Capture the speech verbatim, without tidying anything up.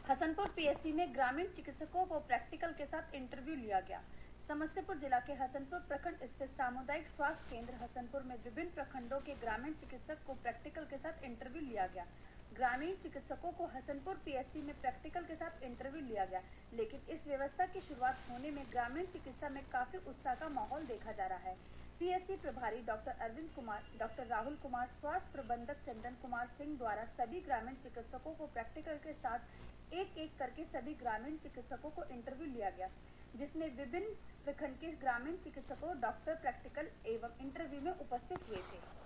Hasanpur PSC में ग्रामीण चिकित्सकों को प्रैक्टिकल के साथ इंटरव्यू लिया गया। समस्तीपुर जिला के हसनपुर प्रखंड स्थित सामुदायिक स्वास्थ्य केंद्र हसनपुर में विभिन्न प्रखंडों के ग्रामीण चिकित्सक को प्रैक्टिकल के साथ इंटरव्यू लिया गया। ग्रामीण चिकित्सकों को हसनपुर पीएससी में प्रैक्टिकल के साथ इंटरव्यू लिया गया, लेकिन इस व्यवस्था की शुरुआत होने में ग्रामीण चिकित्सा में काफी उत्साह का माहौल देखा जा रहा है। पीएससी प्रभारी डॉक्टर अरविंद कुमार, डॉक्टर राहुल कुमार, स्वास्थ्य प्रबंधक चंदन कुमार सिंह द्वारा सभी ग्रामीण चिकित्सकों को प्रैक्टिकल के साथ एक एक करके सभी ग्रामीण चिकित्सकों को इंटरव्यू लिया गया, जिसमें विभिन्न प्रखंड के ग्रामीण चिकित्सकों डॉक्टर प्रैक्टिकल एवं इंटरव्यू में उपस्थित हुए थे।